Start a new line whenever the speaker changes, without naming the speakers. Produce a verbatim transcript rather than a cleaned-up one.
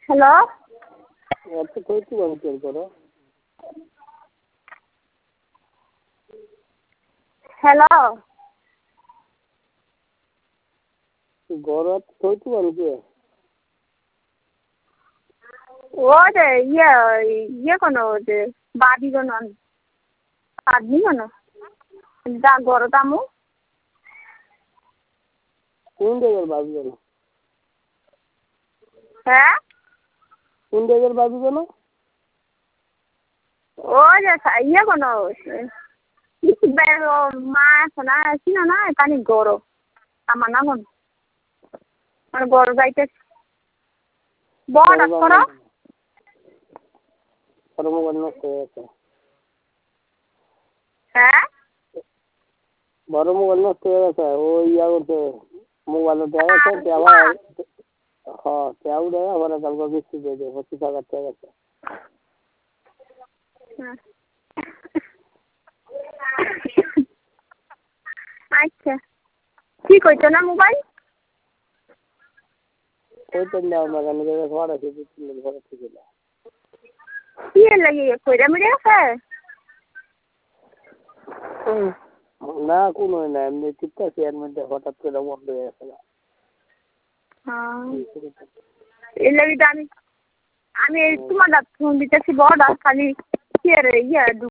hello
এত কইতে বলছেন করো
হ্যালো
গরত কইতে বলছে
ও যে ইয়ে ইয়ে কোনো যে বাদি কোনো বাদি কোনো যা গরতামু
কোন জায়গার বাবু জানো
হ্যাঁ
কোন জায়গার বাবু জানো
ও যে ইয়ে কোনো মা শোনা ছিল না এখানে গরো আমার না কোন মানে গরো যাইতে বড় করো
মোবাইল নষ্ট হয়ে গেছে
হ্যাঁ
বড় মোবাইল নষ্ট হয়ে গেছে ও ইয়া করছে মোবাইল দেওয়া গেছে আবার হ্যাঁ তেও দেয় আবার কালকে কিস্তি দিয়ে দেয় পঁচিশ হাজার টাকা গেছে
আচ্ছা কি কইছো না মোবাইল
কইতেন না আমার গান গেলে ঘর আছে দু তিন দিন ঘরে থেকে না
কি লাগি কইরা মিরে আছে
না কোনো না এমনি ঠিক আছে এর মধ্যে হঠাৎ করে বন্ধ হয়ে গেছে না
এর লাগি আমি আমি তোমার ফোন দিতেছি বড় খালি ইয়ে ইয়ে